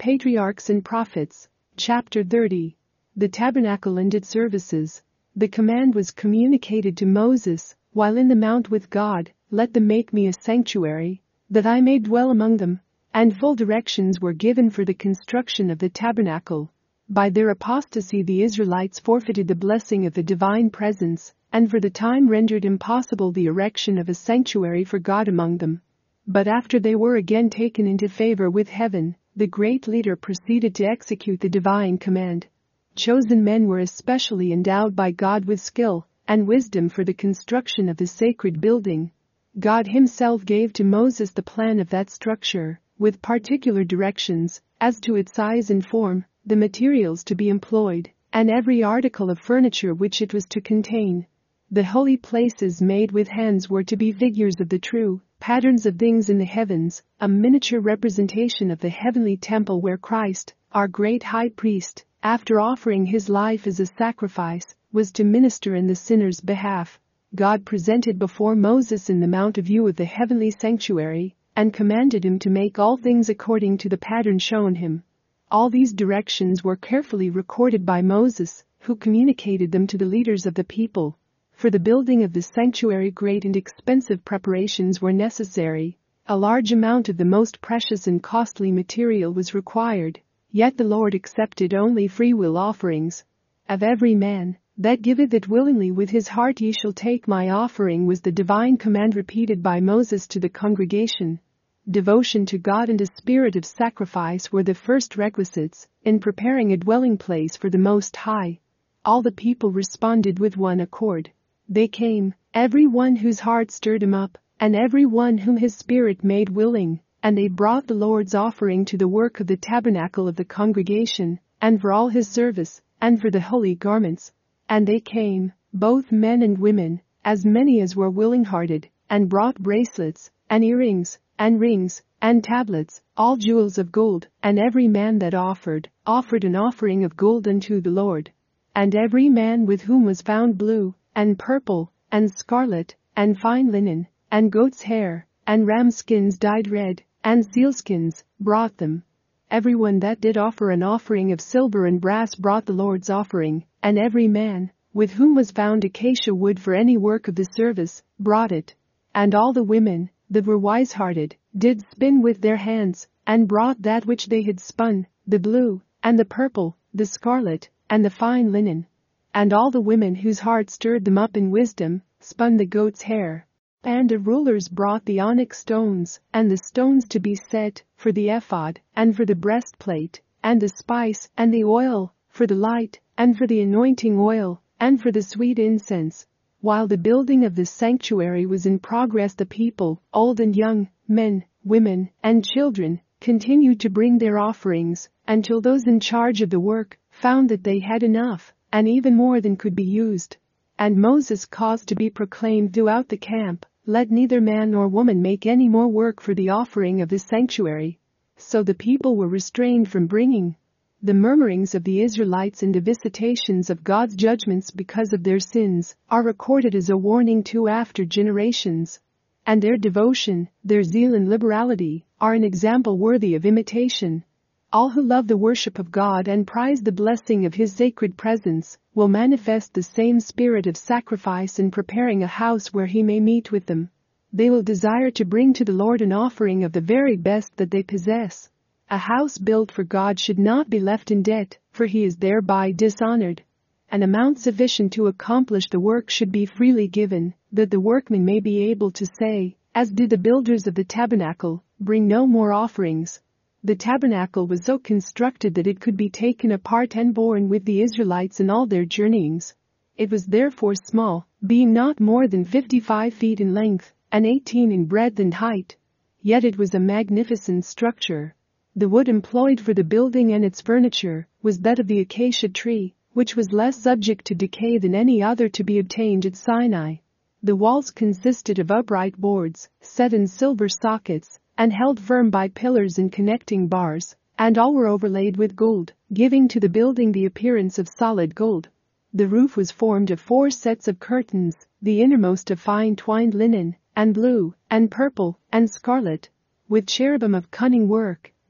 Patriarchs and Prophets, chapter 30. The tabernacle and its services. The command was communicated to Moses, while in the mount with God, "Let them make me a sanctuary, that I may dwell among them," and full directions were given for the construction of the tabernacle. By their apostasy the Israelites forfeited the blessing of the divine presence, and for the time rendered impossible the erection of a sanctuary for God among them. But after they were again taken into favor with heaven, the great leader proceeded to execute the divine command. Chosen men were especially endowed by God with skill and wisdom for the construction of the sacred building. God himself gave to Moses the plan of that structure, with particular directions as to its size and form, the materials to be employed, and every article of furniture which it was to contain. The holy places made with hands were to be figures of the true patterns of things in the heavens, a miniature representation of the heavenly temple where Christ, our great high priest, after offering his life as a sacrifice, was to minister in the sinner's behalf. God presented before Moses in the mount a view of the heavenly sanctuary, and commanded him to make all things according to the pattern shown him. All these directions were carefully recorded by Moses, who communicated them to the leaders of the people. For the building of the sanctuary great and expensive preparations were necessary. A large amount of the most precious and costly material was required, yet the Lord accepted only freewill offerings. "Of every man that giveth it willingly with his heart ye shall take my offering" was the divine command repeated by Moses to the congregation. Devotion to God and a spirit of sacrifice were the first requisites in preparing a dwelling place for the Most High. All the people responded with one accord. They came, every one whose heart stirred him up, and every one whom his spirit made willing, and they brought the Lord's offering to the work of the tabernacle of the congregation, and for all his service, and for the holy garments. And they came, both men and women, as many as were willing-hearted, and brought bracelets, and earrings, and rings, and tablets, all jewels of gold, and every man that offered an offering of gold unto the Lord. And every man with whom was found blue, and purple, and scarlet, and fine linen, and goat's hair, and ram skins dyed red, and sealskins, brought them. Everyone that did offer an offering of silver and brass brought the Lord's offering, and every man, with whom was found acacia wood for any work of the service, brought it. And all the women, that were wise-hearted, did spin with their hands, and brought that which they had spun, the blue, and the purple, the scarlet, and the fine linen. And all the women whose hearts stirred them up in wisdom, spun the goat's hair. And the rulers brought the onyx stones, and the stones to be set, for the ephod, and for the breastplate, and the spice, and the oil, for the light, and for the anointing oil, and for the sweet incense. While the building of the sanctuary was in progress, the people, old and young, men, women, and children, continued to bring their offerings, until those in charge of the work found that they had enough, and even more than could be used. And Moses caused to be proclaimed throughout the camp, "Let neither man nor woman make any more work for the offering of the sanctuary." So the people were restrained from bringing. The murmurings of the Israelites and the visitations of God's judgments because of their sins are recorded as a warning to after generations. And their devotion, their zeal and liberality, are an example worthy of imitation. All who love the worship of God and prize the blessing of His sacred presence will manifest the same spirit of sacrifice in preparing a house where He may meet with them. They will desire to bring to the Lord an offering of the very best that they possess. A house built for God should not be left in debt, for He is thereby dishonored. An amount sufficient to accomplish the work should be freely given, that the workmen may be able to say, as did the builders of the tabernacle, "Bring no more offerings." The tabernacle was so constructed that it could be taken apart and borne with the Israelites in all their journeyings. It was therefore small, being not more than 55 feet in length, and 18 in breadth and height. Yet it was a magnificent structure. The wood employed for the building and its furniture was that of the acacia tree, which was less subject to decay than any other to be obtained at Sinai. The walls consisted of upright boards, set in silver sockets, and held firm by pillars and connecting bars, and all were overlaid with gold, giving to the building the appearance of solid gold. The roof was formed of 4 sets of curtains, the innermost of fine twined linen, and blue, and purple, and scarlet, with cherubim of cunning work,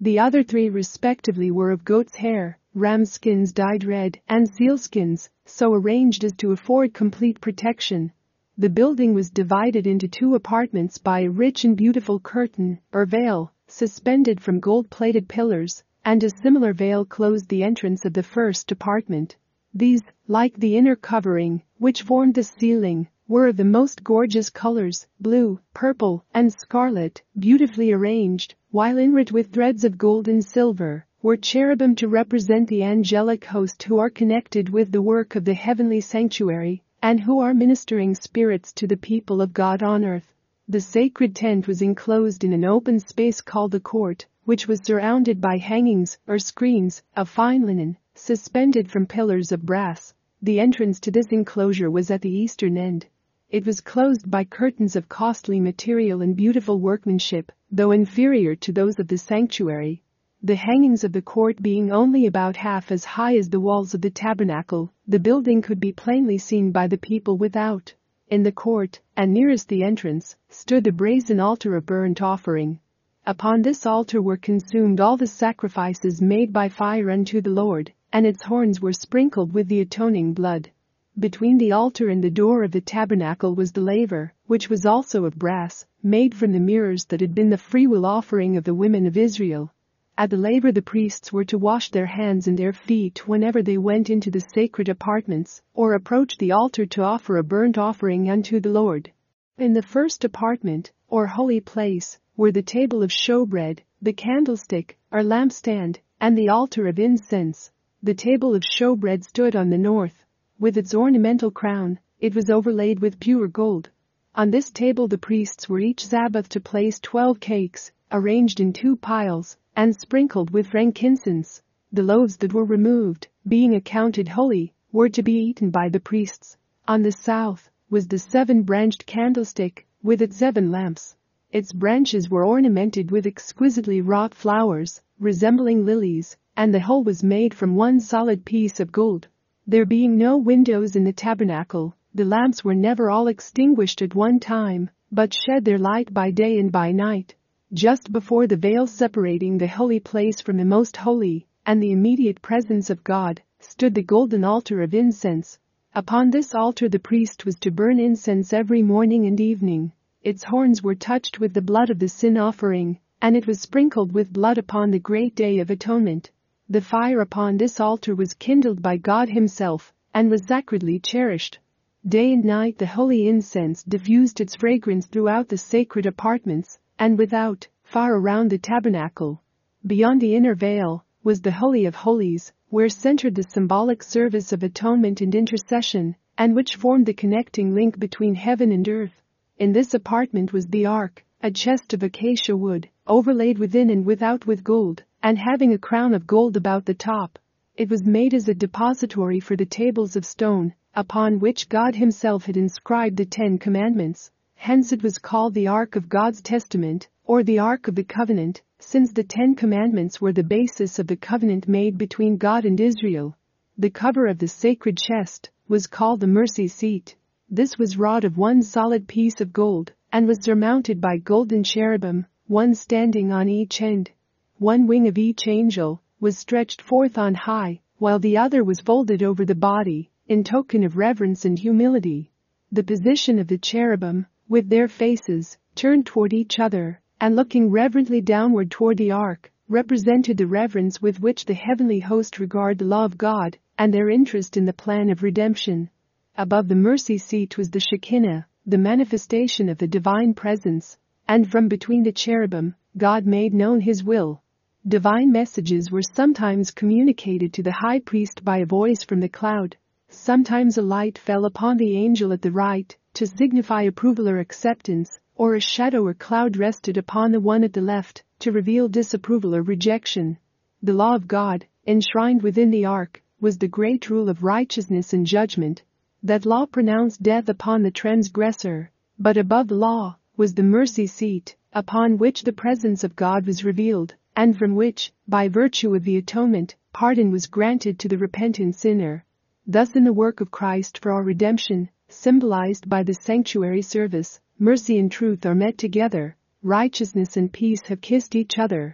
The other three respectively were of goat's hair, ram skins dyed red, and sealskins, so arranged as to afford complete protection. The building was divided into 2 apartments by a rich and beautiful curtain, or veil, suspended from gold-plated pillars, and a similar veil closed the entrance of the first apartment. These, like the inner covering, which formed the ceiling, were of the most gorgeous colors, blue, purple, and scarlet, beautifully arranged, while inwrought with threads of gold and silver were cherubim to represent the angelic host who are connected with the work of the heavenly sanctuary, and who are ministering spirits to the people of God on earth. The sacred tent was enclosed in an open space called the court, which was surrounded by hangings, or screens, of fine linen, suspended from pillars of brass. The entrance to this enclosure was at the eastern end. It was closed by curtains of costly material and beautiful workmanship, though inferior to those of the sanctuary. The hangings of the court being only about half as high as the walls of the tabernacle, the building could be plainly seen by the people without. In the court, and nearest the entrance, stood the brazen altar of burnt offering. Upon this altar were consumed all the sacrifices made by fire unto the Lord, and its horns were sprinkled with the atoning blood. Between the altar and the door of the tabernacle was the laver, which was also of brass, made from the mirrors that had been the freewill offering of the women of Israel. At the laver the priests were to wash their hands and their feet whenever they went into the sacred apartments, or approached the altar to offer a burnt offering unto the Lord. In the first apartment, or holy place, were the table of showbread, the candlestick, or lampstand, and the altar of incense. The table of showbread stood on the north. With its ornamental crown, it was overlaid with pure gold. On this table the priests were each Sabbath to place 12 cakes, arranged in 2 piles, and sprinkled with frankincense. The loaves that were removed, being accounted holy, were to be eaten by the priests. On the south was the 7-branched candlestick, with its 7 lamps. Its branches were ornamented with exquisitely wrought flowers, resembling lilies, and the whole was made from one solid piece of gold. There being no windows in the tabernacle, the lamps were never all extinguished at one time, but shed their light by day and by night. Just before the veil separating the holy place from the most holy, and the immediate presence of God, stood the golden altar of incense. Upon this altar the priest was to burn incense every morning and evening. Its horns were touched with the blood of the sin offering, and it was sprinkled with blood upon the great day of atonement. The fire upon this altar was kindled by God himself, and was sacredly cherished. Day and night the holy incense diffused its fragrance throughout the sacred apartments, and without, far around the tabernacle. Beyond the inner veil was the Holy of Holies, where centered the symbolic service of atonement and intercession, and which formed the connecting link between heaven and earth. In this apartment was the ark, a chest of acacia wood, overlaid within and without with gold, and having a crown of gold about the top. It was made as a depository for the tables of stone, upon which God himself had inscribed the 10 Commandments. Hence it was called the Ark of God's Testament, or the Ark of the Covenant, since the 10 Commandments were the basis of the covenant made between God and Israel. The cover of the sacred chest was called the mercy seat. This was wrought of one solid piece of gold, and was surmounted by golden cherubim, one standing on each end. One wing of each angel was stretched forth on high, while the other was folded over the body, in token of reverence and humility. The position of the cherubim, with their faces turned toward each other, and looking reverently downward toward the ark, represented the reverence with which the heavenly host regard the law of God, and their interest in the plan of redemption. Above the mercy seat was the Shekinah, the manifestation of the divine presence, and from between the cherubim, God made known his will. Divine messages were sometimes communicated to the high priest by a voice from the cloud. Sometimes a light fell upon the angel at the right, to signify approval or acceptance, or a shadow or cloud rested upon the one at the left, to reveal disapproval or rejection. The law of God, enshrined within the ark, was the great rule of righteousness and judgment. That law pronounced death upon the transgressor, but above the law was the mercy seat, upon which the presence of God was revealed, and from which, by virtue of the atonement, pardon was granted to the repentant sinner. Thus in the work of Christ for our redemption, symbolized by the sanctuary service, mercy and truth are met together, righteousness and peace have kissed each other.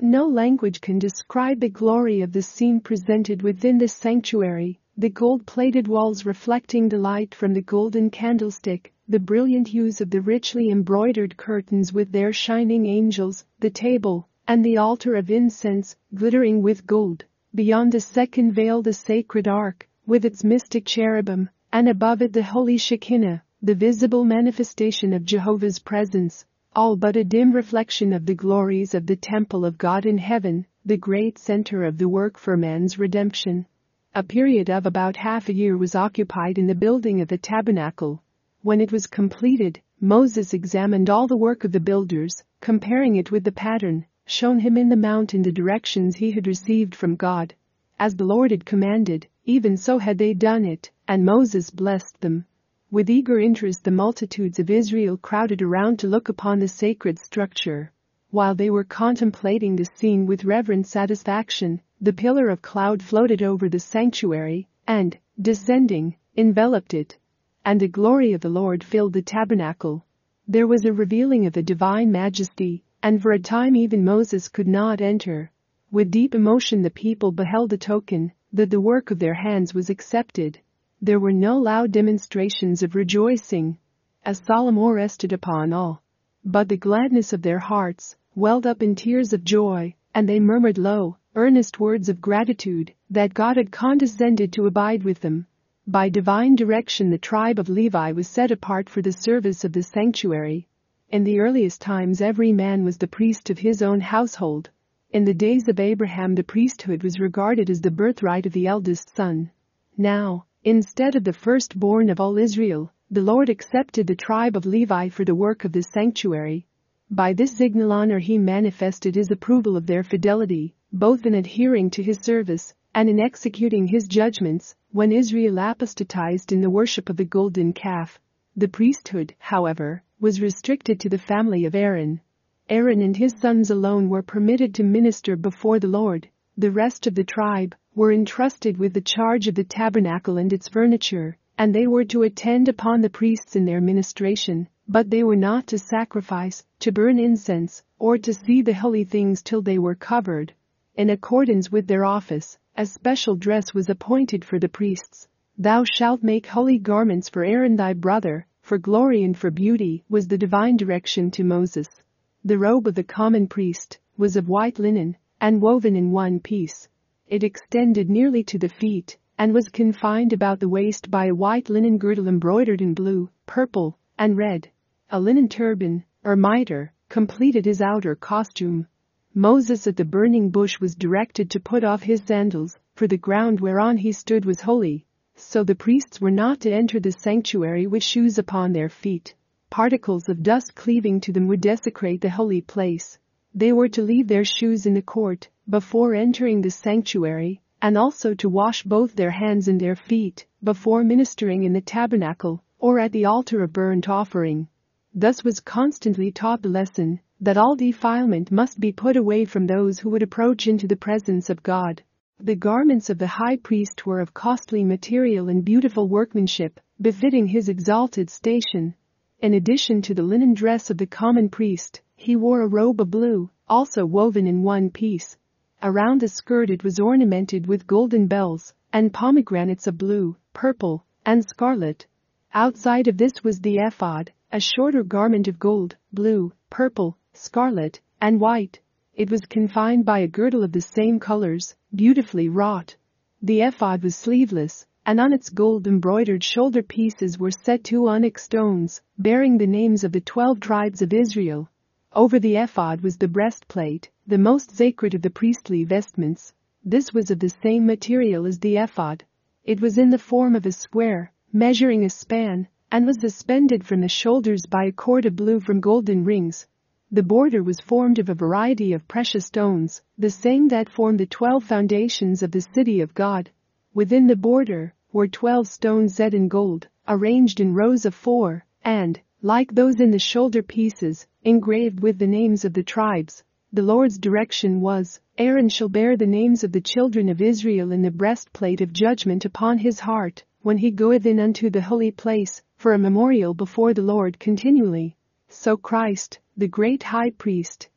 No language can describe the glory of the scene presented within the sanctuary, the gold-plated walls reflecting the light from the golden candlestick, the brilliant hues of the richly embroidered curtains with their shining angels, the table, and the altar of incense, glittering with gold. Beyond the second veil the sacred ark, with its mystic cherubim, and above it the holy Shekinah, the visible manifestation of Jehovah's presence, all but a dim reflection of the glories of the temple of God in heaven, the great center of the work for man's redemption. A period of about half a year was occupied in the building of the tabernacle. When it was completed, Moses examined all the work of the builders, comparing it with the pattern shown him in the mount in the directions he had received from God. As the Lord had commanded, even so had they done it, and Moses blessed them. With eager interest the multitudes of Israel crowded around to look upon the sacred structure. While they were contemplating the scene with reverent satisfaction, the pillar of cloud floated over the sanctuary, and, descending, enveloped it. And the glory of the Lord filled the tabernacle. There was a revealing of the divine majesty, and for a time even Moses could not enter. With deep emotion the people beheld the token that the work of their hands was accepted. There were no loud demonstrations of rejoicing. A solemn awe rested upon all. But the gladness of their hearts welled up in tears of joy, and they murmured low, earnest words of gratitude that God had condescended to abide with them. By divine direction the tribe of Levi was set apart for the service of the sanctuary. In the earliest times every man was the priest of his own household. In the days of Abraham the priesthood was regarded as the birthright of the eldest son. Now, instead of the firstborn of all Israel, the Lord accepted the tribe of Levi for the work of the sanctuary. By this signal honor he manifested his approval of their fidelity, both in adhering to his service and in executing his judgments, when Israel apostatized in the worship of the golden calf. The priesthood, however, was restricted to the family of Aaron. Aaron and his sons alone were permitted to minister before the Lord. The rest of the tribe were entrusted with the charge of the tabernacle and its furniture, and they were to attend upon the priests in their ministration, but they were not to sacrifice, to burn incense, or to see the holy things till they were covered. In accordance with their office, a special dress was appointed for the priests. Thou shalt make holy garments for Aaron thy brother, for glory and for beauty, was the divine direction to Moses. The robe of the common priest was of white linen, and woven in one piece. It extended nearly to the feet, and was confined about the waist by a white linen girdle embroidered in blue, purple, and red. A linen turban, or mitre, completed his outer costume. Moses at the burning bush was directed to put off his sandals, for the ground whereon he stood was holy. So the priests were not to enter the sanctuary with shoes upon their feet. Particles of dust cleaving to them would desecrate the holy place. They were to leave their shoes in the court before entering the sanctuary, and also to wash both their hands and their feet before ministering in the tabernacle or at the altar of burnt offering. Thus was constantly taught the lesson that all defilement must be put away from those who would approach into the presence of God. The garments of the high priest were of costly material and beautiful workmanship, befitting his exalted station. In addition to the linen dress of the common priest, he wore a robe of blue, also woven in one piece. Around the skirt it was ornamented with golden bells and pomegranates of blue, purple, and scarlet. Outside of this was the ephod, a shorter garment of gold, blue, purple, scarlet, and white. It was confined by a girdle of the same colors, beautifully wrought. The ephod was sleeveless, and on its gold-embroidered shoulder pieces were set 2 onyx stones, bearing the names of the 12 tribes of Israel. Over the ephod was the breastplate, the most sacred of the priestly vestments. This was of the same material as the ephod. It was in the form of a square, measuring a span, and was suspended from the shoulders by a cord of blue from golden rings. The border was formed of a variety of precious stones, the same that formed the 12 foundations of the city of God. Within the border were 12 stones set in gold, arranged in rows of 4, and, like those in the shoulder pieces, engraved with the names of the tribes. The Lord's direction was, Aaron shall bear the names of the children of Israel in the breastplate of judgment upon his heart, when he goeth in unto the holy place, for a memorial before the Lord continually. So Christ, the great high priest,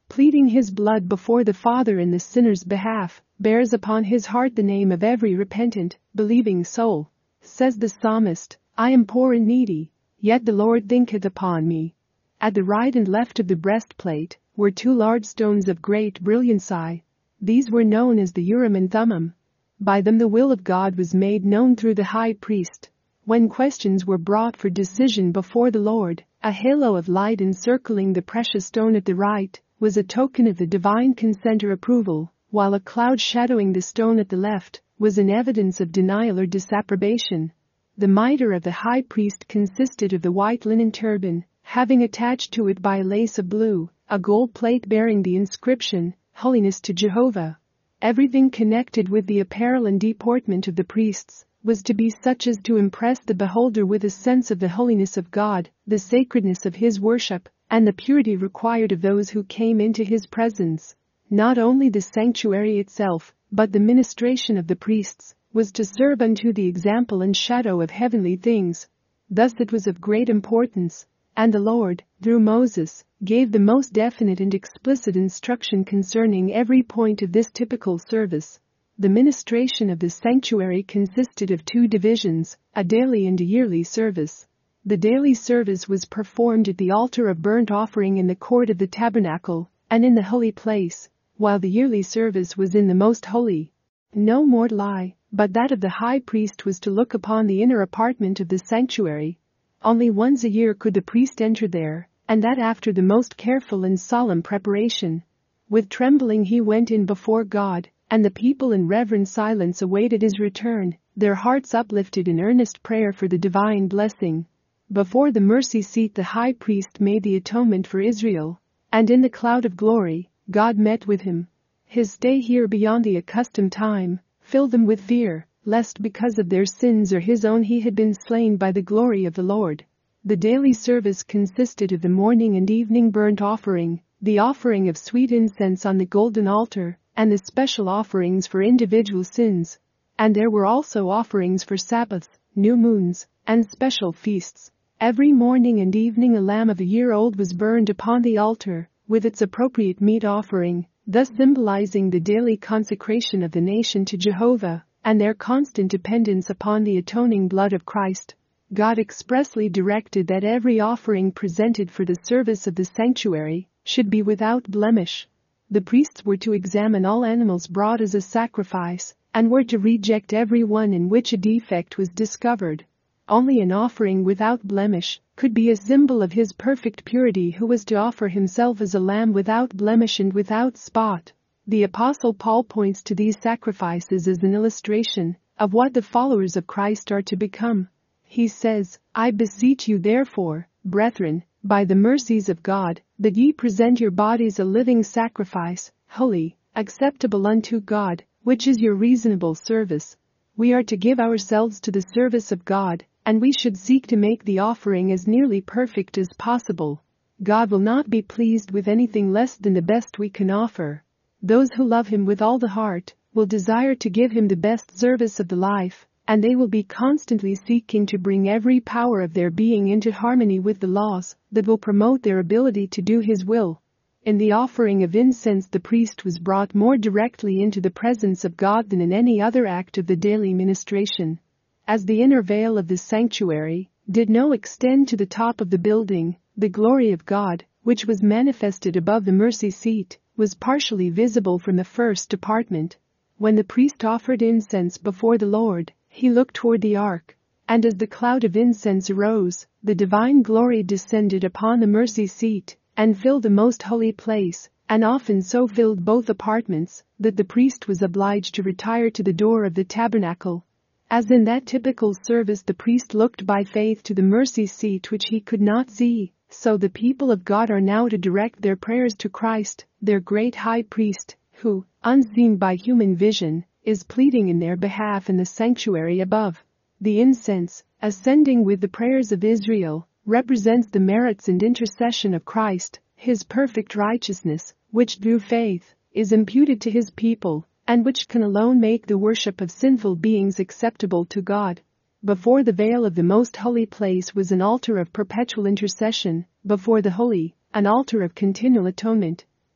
pleading his blood before the Father in the sinner's behalf, bears upon his heart the name of every repentant, believing soul. Says the psalmist, I am poor and needy, yet the Lord thinketh upon me. At the right and left of the breastplate were 2 large stones of great brilliancy. These were known as the Urim and Thummim. By them the will of God was made known through the high priest. When questions were brought for decision before the Lord, a halo of light encircling the precious stone at the right was a token of the divine consent or approval, while a cloud shadowing the stone at the left was an evidence of denial or disapprobation. The mitre of the high priest consisted of the white linen turban, having attached to it by a lace of blue, a gold plate bearing the inscription, Holiness to Jehovah. Everything connected with the apparel and deportment of the priests was to be such as to impress the beholder with a sense of the holiness of God, the sacredness of his worship, and the purity required of those who came into his presence. Not only the sanctuary itself, but the ministration of the priests was to serve unto the example and shadow of heavenly things. Thus it was of great importance, and the Lord, through Moses, gave the most definite and explicit instruction concerning every point of this typical service. The ministration of the sanctuary consisted of 2 divisions, a daily and a yearly service. The daily service was performed at the altar of burnt offering in the court of the tabernacle, and in the holy place, while the yearly service was in the most holy. No mortal eye, but that of the high priest was to look upon the inner apartment of the sanctuary. Only once a year could the priest enter there, and that after the most careful and solemn preparation. With trembling he went in before God, and the people in reverent silence awaited his return, their hearts uplifted in earnest prayer for the divine blessing. Before the mercy seat the high priest made the atonement for Israel, and in the cloud of glory, God met with him. His stay here beyond the accustomed time filled them with fear, lest because of their sins or his own he had been slain by the glory of the Lord. The daily service consisted of the morning and evening burnt offering, the offering of sweet incense on the golden altar, and the special offerings for individual sins. And there were also offerings for Sabbaths, new moons, and special feasts. Every morning and evening a lamb of a year old was burned upon the altar, with its appropriate meat offering, thus symbolizing the daily consecration of the nation to Jehovah, and their constant dependence upon the atoning blood of Christ. God expressly directed that every offering presented for the service of the sanctuary should be without blemish. The priests were to examine all animals brought as a sacrifice, and were to reject every one in which a defect was discovered. Only an offering without blemish could be a symbol of his perfect purity, who was to offer himself as a lamb without blemish and without spot. The Apostle Paul points to these sacrifices as an illustration of what the followers of Christ are to become. He says, I beseech you therefore, brethren, by the mercies of God, that ye present your bodies a living sacrifice, holy, acceptable unto God, which is your reasonable service. We are to give ourselves to the service of God, and we should seek to make the offering as nearly perfect as possible. God will not be pleased with anything less than the best we can offer. Those who love him with all the heart will desire to give him the best service of the life, and they will be constantly seeking to bring every power of their being into harmony with the laws that will promote their ability to do his will. In the offering of incense the priest was brought more directly into the presence of God than in any other act of the daily ministration. As the inner veil of the sanctuary did not extend to the top of the building, the glory of God, which was manifested above the mercy seat, was partially visible from the first apartment. When the priest offered incense before the Lord, he looked toward the ark, and as the cloud of incense arose, the divine glory descended upon the mercy seat and filled the most holy place, and often so filled both apartments that the priest was obliged to retire to the door of the tabernacle. As in that typical service the priest looked by faith to the mercy seat which he could not see, so the people of God are now to direct their prayers to Christ, their great high priest, who, unseen by human vision, is pleading in their behalf in the sanctuary above. The incense, ascending with the prayers of Israel, represents the merits and intercession of Christ, his perfect righteousness, which through faith is imputed to his people, and which can alone make the worship of sinful beings acceptable to God. Before the veil of the most holy place was an altar of perpetual intercession, before the holy, an altar of continual atonement.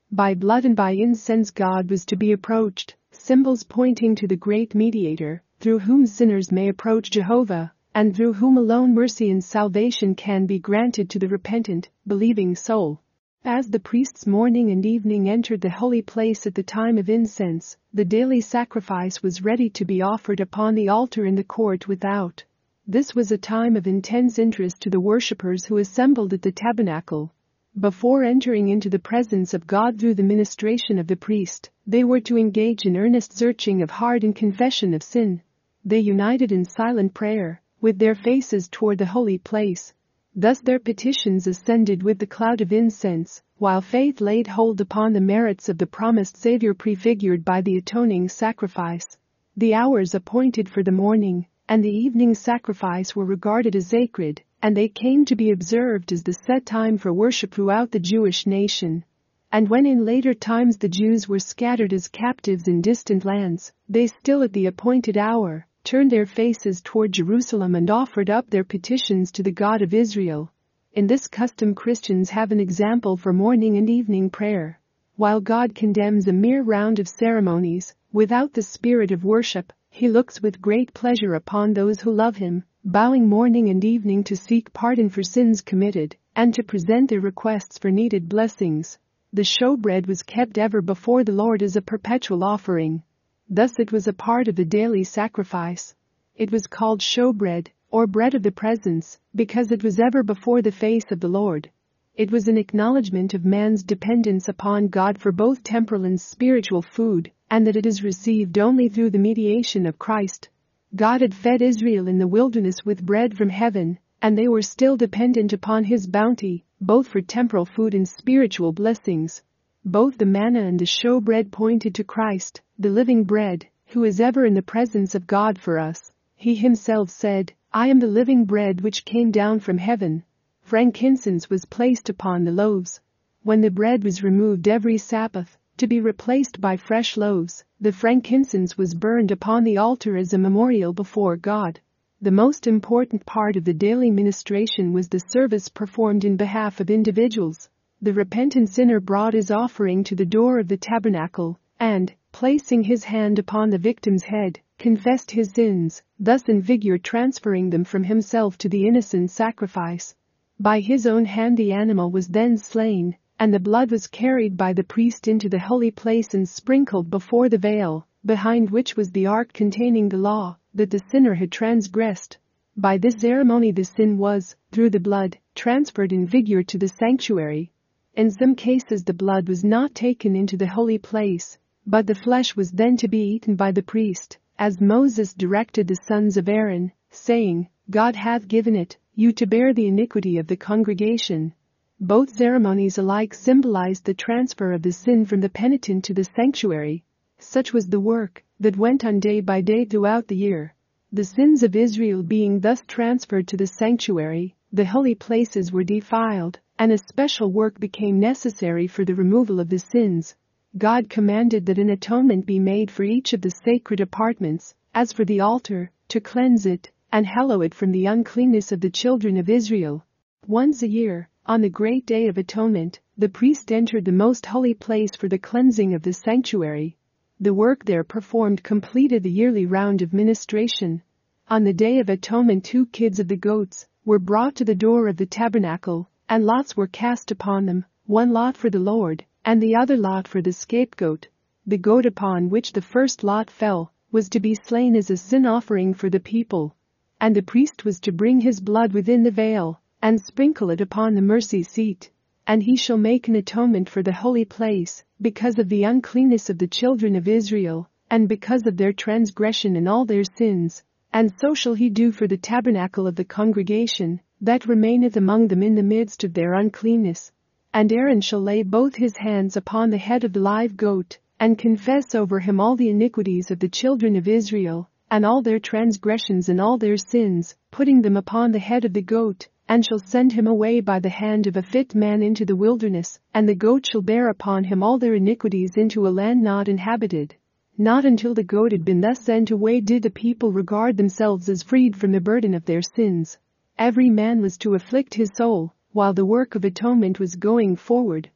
By blood and by incense God was to be approached, symbols pointing to the great mediator, through whom sinners may approach Jehovah, and through whom alone mercy and salvation can be granted to the repentant, believing soul. As the priests morning and evening entered the holy place at the time of incense, the daily sacrifice was ready to be offered upon the altar in the court without. This was a time of intense interest to the worshippers who assembled at the tabernacle. Before entering into the presence of God through the ministration of the priest, they were to engage in earnest searching of heart and confession of sin. They united in silent prayer, with their faces toward the holy place. Thus their petitions ascended with the cloud of incense, while faith laid hold upon the merits of the promised Savior prefigured by the atoning sacrifice. The hours appointed for the morning and the evening sacrifice were regarded as sacred, and they came to be observed as the set time for worship throughout the Jewish nation. And when in later times the Jews were scattered as captives in distant lands, they still at the appointed hour turned their faces toward Jerusalem and offered up their petitions to the God of Israel. In this custom Christians have an example for morning and evening prayer. While God condemns a mere round of ceremonies, without the spirit of worship, He looks with great pleasure upon those who love Him, bowing morning and evening to seek pardon for sins committed, and to present their requests for needed blessings. The showbread was kept ever before the Lord as a perpetual offering. Thus it was a part of the daily sacrifice. It was called showbread, or bread of the presence, because it was ever before the face of the Lord. It was an acknowledgement of man's dependence upon God for both temporal and spiritual food, and that it is received only through the mediation of Christ. God had fed Israel in the wilderness with bread from heaven, and they were still dependent upon His bounty, both for temporal food and spiritual blessings. Both the manna and the showbread pointed to Christ, the living bread, who is ever in the presence of God for us. He Himself said, "I am the living bread which came down from heaven." Frankincense was placed upon the loaves. When the bread was removed every Sabbath, to be replaced by fresh loaves, the frankincense was burned upon the altar as a memorial before God. The most important part of the daily ministration was the service performed in behalf of individuals. The repentant sinner brought his offering to the door of the tabernacle, and, placing his hand upon the victim's head, confessed his sins, thus in figure transferring them from himself to the innocent sacrifice. By his own hand the animal was then slain, and the blood was carried by the priest into the holy place and sprinkled before the veil, behind which was the ark containing the law that the sinner had transgressed. By this ceremony the sin was, through the blood, transferred in figure to the sanctuary. In some cases the blood was not taken into the holy place, but the flesh was then to be eaten by the priest, as Moses directed the sons of Aaron, saying, "God hath given it, you to bear the iniquity of the congregation." Both ceremonies alike symbolized the transfer of the sin from the penitent to the sanctuary. Such was the work that went on day by day throughout the year. The sins of Israel being thus transferred to the sanctuary, the holy places were defiled, and a special work became necessary for the removal of the sins. God commanded that an atonement be made for each of the sacred apartments, as for the altar, to cleanse it and hallow it from the uncleanness of the children of Israel. Once a year, on the great day of atonement, the priest entered the most holy place for the cleansing of the sanctuary. The work there performed completed the yearly round of ministration. On the day of atonement 2 kids of the goats were brought to the door of the tabernacle, and lots were cast upon them, one lot for the Lord, and the other lot for the scapegoat. The goat upon which the first lot fell was to be slain as a sin offering for the people. And the priest was to bring his blood within the veil, and sprinkle it upon the mercy seat. And he shall make an atonement for the holy place, because of the uncleanness of the children of Israel, and because of their transgression and all their sins. And so shall he do for the tabernacle of the congregation, that remaineth among them in the midst of their uncleanness. And Aaron shall lay both his hands upon the head of the live goat, and confess over him all the iniquities of the children of Israel, and all their transgressions and all their sins, putting them upon the head of the goat, and shall send him away by the hand of a fit man into the wilderness, and the goat shall bear upon him all their iniquities into a land not inhabited. Not until the goat had been thus sent away did the people regard themselves as freed from the burden of their sins. Every man was to afflict his soul, while the work of atonement was going forward.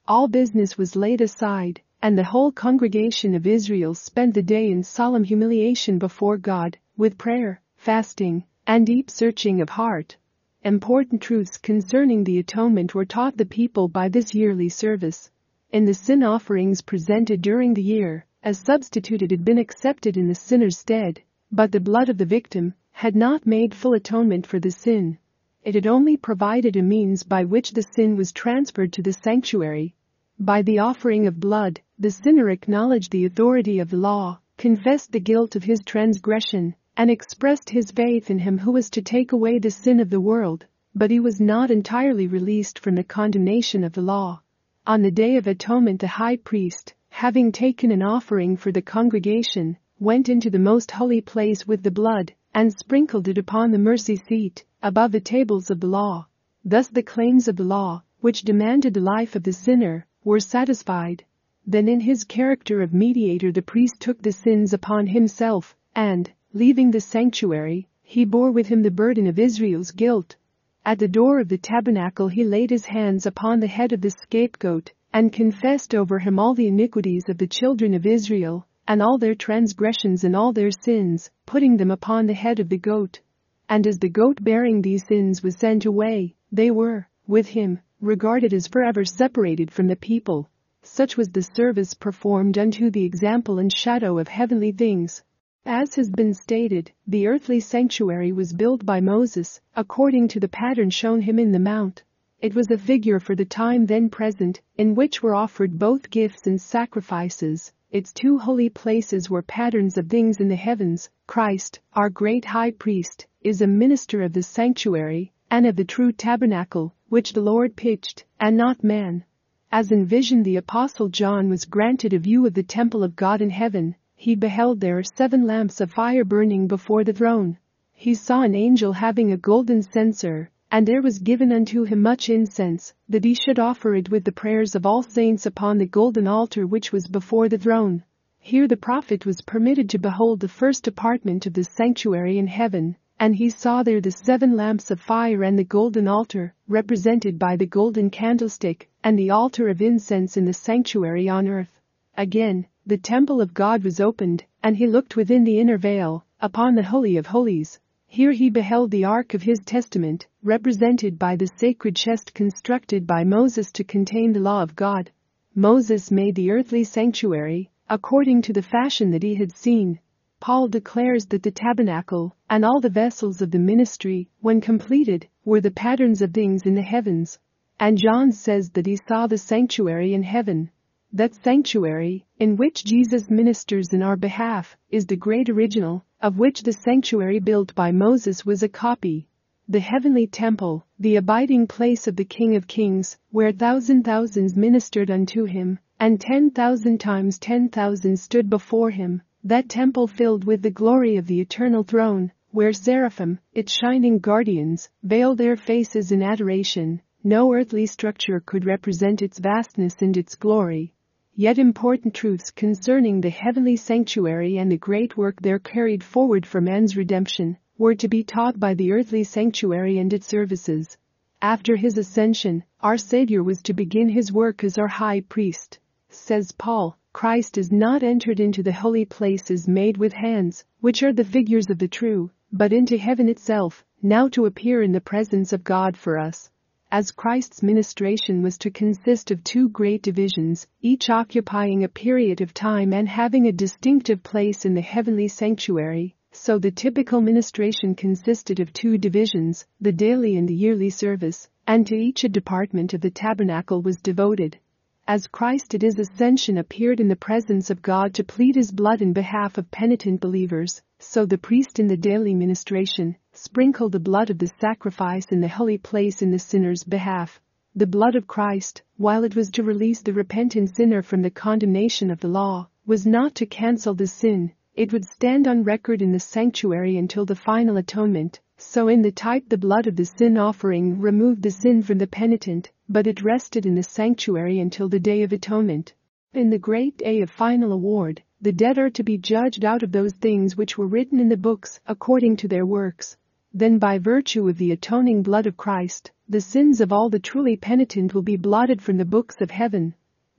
All business was laid aside, and the whole congregation of Israel spent the day in solemn humiliation before God, with prayer, fasting, and deep searching of heart. Important truths concerning the atonement were taught the people by this yearly service. In the sin offerings presented during the year, a substitute had been accepted in the sinner's stead, but the blood of the victim had not made full atonement for the sin. It had only provided a means by which the sin was transferred to the sanctuary. By the offering of blood, the sinner acknowledged the authority of the law, confessed the guilt of his transgression, and expressed his faith in him who was to take away the sin of the world, but he was not entirely released from the condemnation of the law. On the Day of Atonement, the high priest, having taken an offering for the congregation, went into the most holy place with the blood, and sprinkled it upon the mercy seat, above the tables of the law. Thus the claims of the law, which demanded the life of the sinner, were satisfied. Then in his character of mediator the priest took the sins upon himself, and, leaving the sanctuary, he bore with him the burden of Israel's guilt. At the door of the tabernacle he laid his hands upon the head of the scapegoat, and confessed over him all the iniquities of the children of Israel, and all their transgressions and all their sins, putting them upon the head of the goat. And as the goat bearing these sins was sent away, they were, with him, regarded as forever separated from the people. Such was the service performed unto the example and shadow of heavenly things. As has been stated, the earthly sanctuary was built by Moses, according to the pattern shown him in the mount. It was a figure for the time then present, in which were offered both gifts and sacrifices. Its two holy places were patterns of things in the heavens. Christ, our great high priest, is a minister of the sanctuary, and of the true tabernacle, which the Lord pitched, and not man. As in vision the Apostle John was granted a view of the temple of God in heaven, he beheld there 7 lamps of fire burning before the throne. He saw an angel having a golden censer, and there was given unto him much incense, that he should offer it with the prayers of all saints upon the golden altar which was before the throne. Here the prophet was permitted to behold the first apartment of the sanctuary in heaven, and he saw there the 7 lamps of fire and the golden altar, represented by the golden candlestick, and the altar of incense in the sanctuary on earth. Again, the temple of God was opened, and he looked within the inner veil, upon the Holy of Holies. Here he beheld the Ark of his Testament, represented by the sacred chest constructed by Moses to contain the law of God. Moses made the earthly sanctuary, according to the fashion that he had seen. Paul declares that the tabernacle, and all the vessels of the ministry, when completed, were the patterns of things in the heavens. And John says that he saw the sanctuary in heaven. That sanctuary, in which Jesus ministers in our behalf, is the great original, of which the sanctuary built by Moses was a copy. The heavenly temple, the abiding place of the King of Kings, where thousands ministered unto him, and 10,000 times 10,000 stood before him, that temple filled with the glory of the eternal throne, where seraphim, its shining guardians, veiled their faces in adoration. No earthly structure could represent its vastness and its glory. Yet important truths concerning the heavenly sanctuary and the great work there carried forward for man's redemption were to be taught by the earthly sanctuary and its services. After his ascension, our Savior was to begin his work as our high priest. Says Paul, Christ is not entered into the holy places made with hands, which are the figures of the true, but into heaven itself, now to appear in the presence of God for us. As Christ's ministration was to consist of 2 great divisions, each occupying a period of time and having a distinctive place in the heavenly sanctuary, so the typical ministration consisted of 2 divisions, the daily and the yearly service, and to each a department of the tabernacle was devoted. As Christ at his ascension appeared in the presence of God to plead his blood in behalf of penitent believers, so the priest in the daily ministration sprinkled the blood of the sacrifice in the holy place in the sinner's behalf. The blood of Christ, while it was to release the repentant sinner from the condemnation of the law, was not to cancel the sin. It would stand on record in the sanctuary until the final atonement. So in the type the blood of the sin offering removed the sin from the penitent, but it rested in the sanctuary until the Day of Atonement. In the great day of final award, the dead are to be judged out of those things which were written in the books according to their works. Then by virtue of the atoning blood of Christ, the sins of all the truly penitent will be blotted from the books of heaven.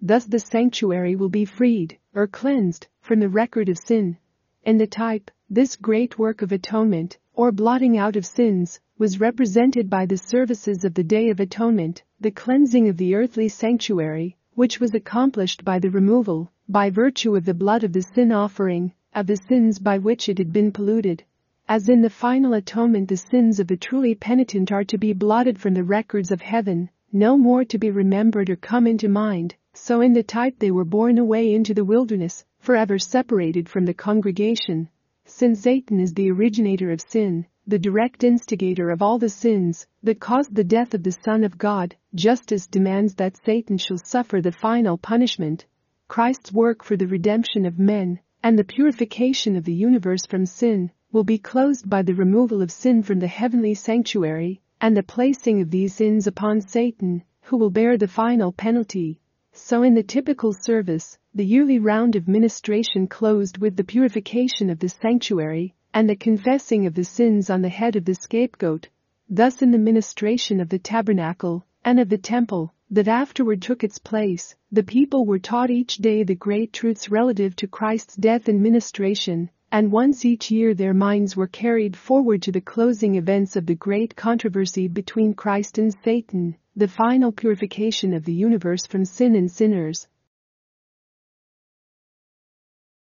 Thus the sanctuary will be freed, or cleansed, from the record of sin. In the type, this great work of atonement, or blotting out of sins, was represented by the services of the Day of Atonement, the cleansing of the earthly sanctuary, which was accomplished by the removal, by virtue of the blood of the sin offering, of the sins by which it had been polluted. As in the final atonement the sins of the truly penitent are to be blotted from the records of heaven, no more to be remembered or come into mind, so in the type they were borne away into the wilderness, forever separated from the congregation. Since Satan is the originator of sin, the direct instigator of all the sins that caused the death of the Son of God, justice demands that Satan shall suffer the final punishment. Christ's work for the redemption of men and the purification of the universe from sin will be closed by the removal of sin from the heavenly sanctuary and the placing of these sins upon Satan, who will bear the final penalty. So in the typical service, the yearly round of ministration closed with the purification of the sanctuary and the confessing of the sins on the head of the scapegoat. Thus in the ministration of the tabernacle and of the temple that afterward took its place, the people were taught each day the great truths relative to Christ's death and ministration, and once each year their minds were carried forward to the closing events of the great controversy between Christ and Satan, the final purification of the universe from sin and sinners.